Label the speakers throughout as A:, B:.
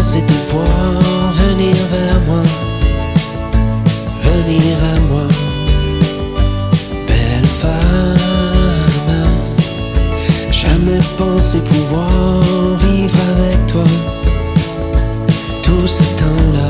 A: pensé te voir venir vers moi, venir à moi, belle femme. Jamais pensé pouvoir vivre avec toi tout ce temps-là,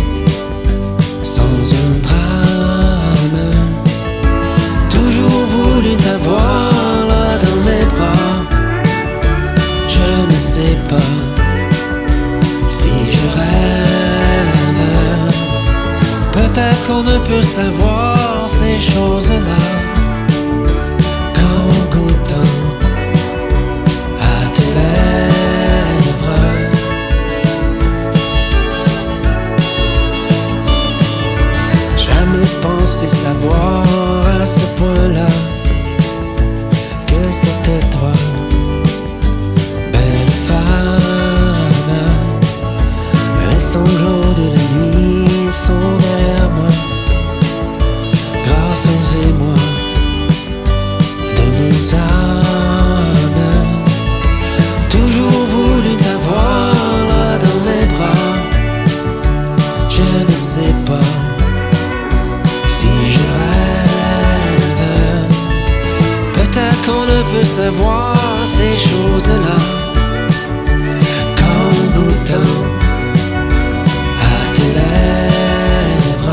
A: sans un drame. Toujours voulu t'avoir là dans mes bras. Je ne sais pas si je rêve. Peut-être qu'on ne peut savoir ces choses-là qu'en goûtant à tes lèvres. Jamais pensé savoir à ce point-là que c'était toi, belle femme. Les sanglots de la nuit sont derrière moi, grâce aux émois de nos âmes. Toujours voulu t'avoir là dans mes bras. Je ne sais pas si je rêve. Peut-être qu'on ne peut savoir ces choses-là qu'en goûtant à tes lèvres.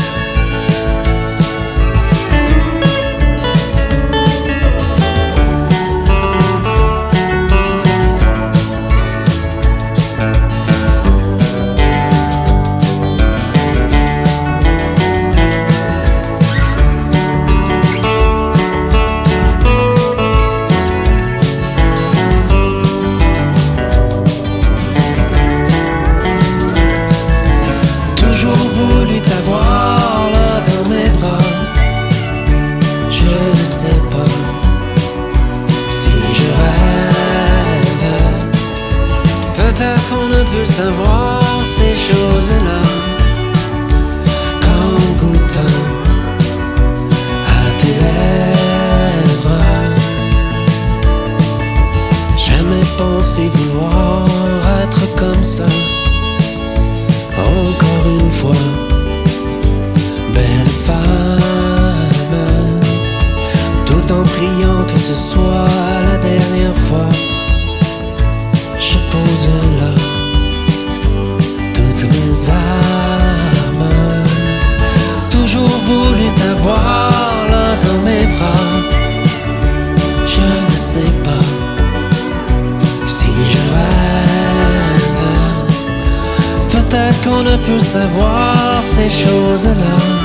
A: Toujours voulu t'avoir là dans mes bras. Je ne sais pas si je rêve. Peut-être qu'on ne peut savoir ces choses-là qu'en goûtant à tes lèvres. Jamais pensé vouloir être comme ça. Encore une fois, belle femme, tout en priant que ce soit la dernière fois. Je pose là toutes mes armes. Toujours voulu t'avoir là dans mes bras. Je ne sais pas si je rêve. Peut-être qu'on ne peut savoir ces choses-là